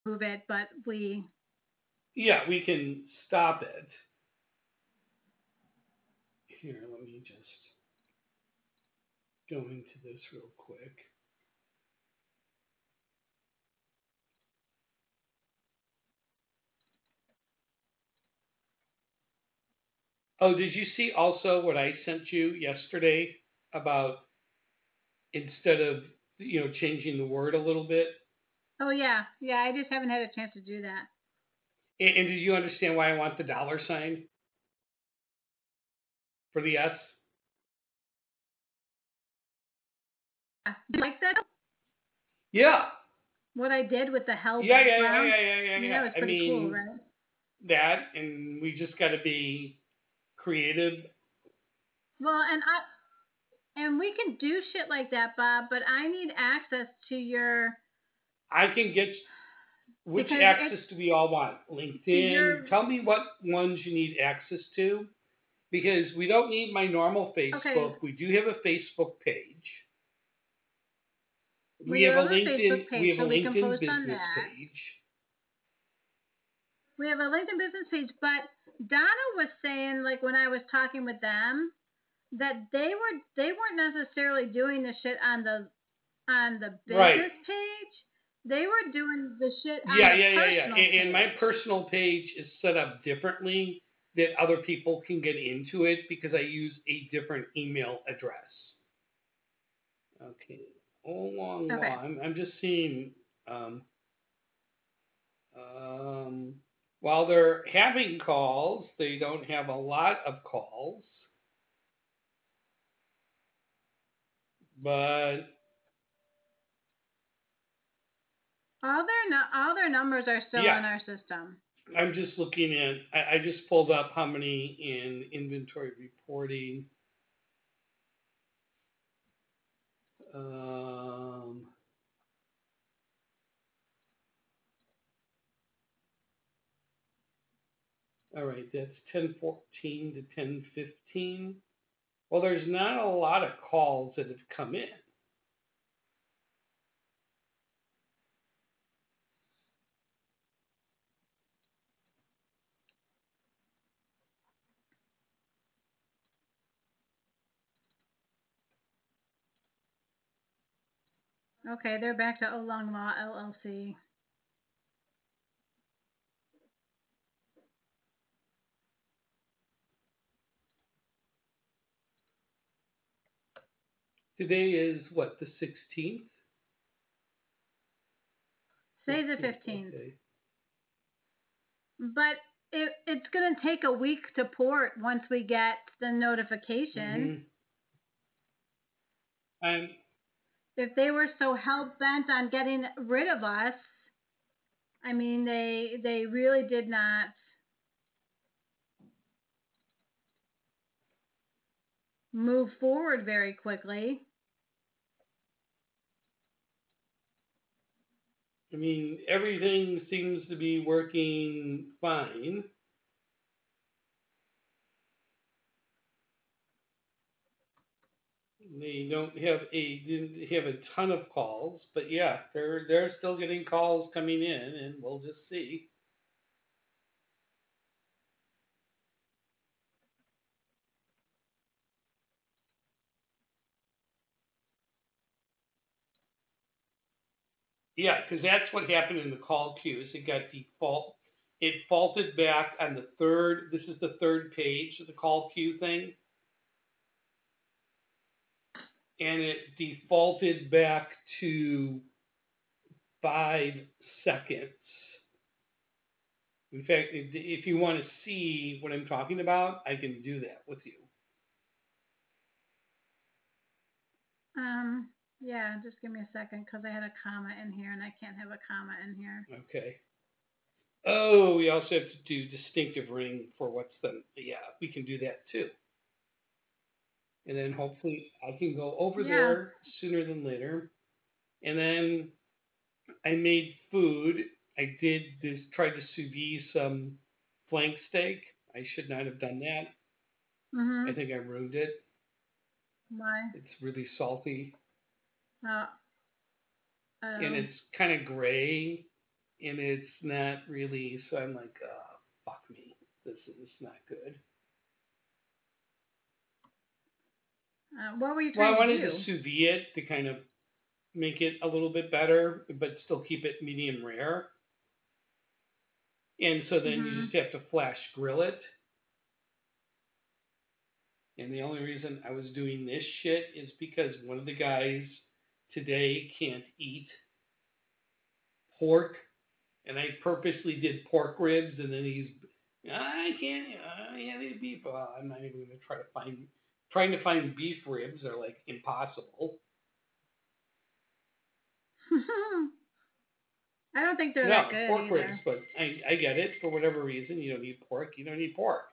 move it, but we. Yeah, we can stop it. Here, let me just go into this real quick. Oh, did you see also what I sent you yesterday about instead of changing the word a little bit? Oh yeah, yeah. I just haven't had a chance to do that. And did you understand why I want the dollar sign for the S? Do you like that? Yeah, What I did with the hell yeah, yeah, yeah, background? yeah, yeah, yeah, I mean, yeah. that was I pretty cool, mean right? that, and we just got to be creative. Well, and we can do shit like that, Bob. But I need access to your I can get which because it access do we all want? to LinkedIn. your Tell me what ones you need access to because we don't need my normal okay. Facebook. We do have a Facebook page. We do have a Facebook We page, have a so we can LinkedIn post on business that. page. We have a LinkedIn business page, but Donna was saying like when I was talking with them that they weren't necessarily doing the shit on the Right. business page. They were doing the shit on Yeah, the yeah, yeah, yeah. personal And my page. personal page is set up differently that other people can get into it because I use a different email address. Okay. Oh, long, Okay. long. I'm just seeing. Um, um, while they're having calls, they don't have a lot of calls, but All their numbers are still yeah, in our system. I'm just looking at. I just pulled up how many in inventory reporting. Um, all right, that's 1014 to 1015. Well, there's not a lot of calls that have come in. Okay, they're back to Oolong Law LLC. Today is what, the 16th? Today's the 15th, 15th. okay. But it's going to take a week to port once we get the notification. Mm-hmm. And If they were so hell bent on getting rid of us, I mean, they really did not move forward very quickly. I mean, everything seems to be working fine. They don't have a didn't have a ton of calls, but yeah, they're still getting calls coming in, and we'll just see. Yeah, because that's what happened in the call queues. It got default. It faulted back on the third. This is the third page of the call queue thing, and it defaulted back to 5 seconds. In fact, if you want to see what I'm talking about, I can do that with you. Um, yeah, just give me a second because I had a comma in here and I can't have a comma in here. Okay. Oh, we also have to do distinctive ring for what's the, yeah, we can do that too. And then hopefully I can go over Yeah. there sooner than later. And then I made food. I did this, tried to sous vide some flank steak. I should not have done that. I Mhm. think I ruined it. Why? It's really salty Uh and oh. it's kind of gray. and it's not really. So I'm like, fuck me, this is not good. What were you Well, trying I to wanted to do? sous vide it to kind of make it a little bit better, but still keep it medium rare. And so then you just Mm-hmm. have to flash grill it. And the only reason I was doing this shit is because one of the guys today can't eat pork, and I purposely did pork ribs, and then I can't, I can't eat beef. Well, I'm not even going to trying to find beef ribs are like impossible. I don't think they're that No, good pork ribs, either. but I get it. For whatever reason, you don't eat pork. You don't eat pork.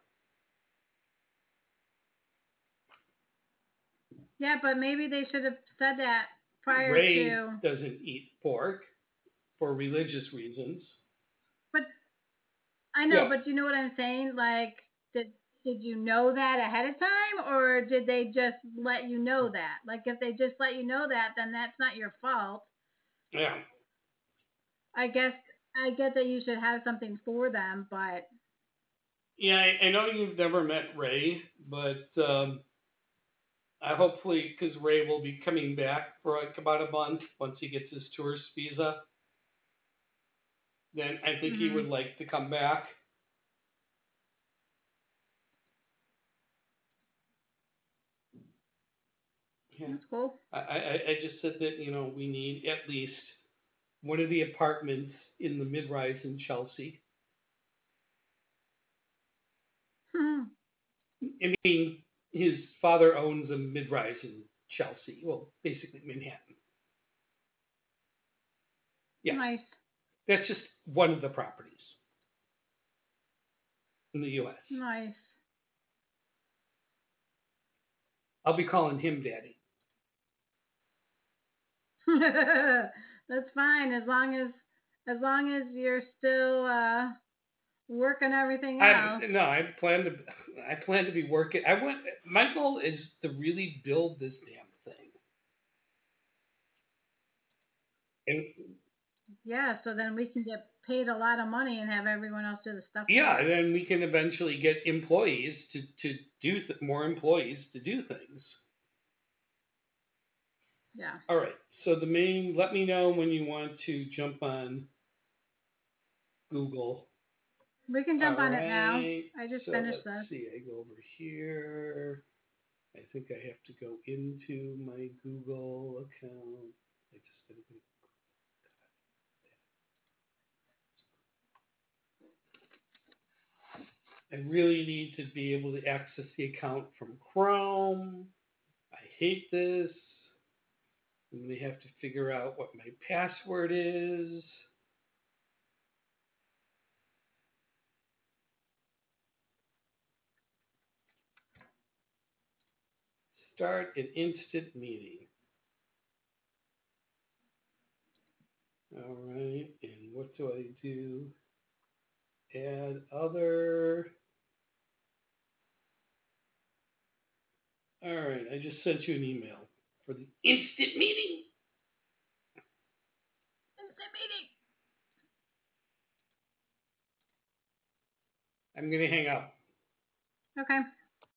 Yeah, but maybe they should have said that prior Ray to. doesn't eat pork for religious reasons. But I know, Yeah, but you know what I'm saying? Like, did you know that ahead of time, or did they just let you know that? Like, if they just let you know that, then that's not your fault. yeah, I guess I get that you should have something for them, but yeah. I know you've never met Ray, but I hopefully because Ray will be coming back for like about a month once he gets his tourist visa. Then I think he mm-hmm, would like to come back. Yeah, that's cool. I just said that we need at least one of the apartments in the mid-rise in Chelsea. I mean, his father owns a mid-rise in Chelsea. Well, basically Manhattan. Yeah, Nice, that's just one of the properties in the U.S. nice. I'll be calling him daddy. That's fine as long as you're still working everything I else. no, I plan to be working. I want my goal is to really build this damn thing. And Yeah, so then we can get paid a lot of money and have everyone else do the stuff for yeah, and us. then we can eventually get employees to do more employees to do things. Yeah. All right. So let me know when you want to jump on Google. We can jump All on it now. right. I just So finished let's this. see. I go over here. I think I have to go into my Google account. I just gotta go. I really need to be able to access the account from Chrome. I hate this. I'm going to have to figure out what my password is. Start an instant meeting. All right. And what do I do? Add other. All right. I just sent you an email for the instant meeting. Instant meeting. I'm going to hang up. Okay.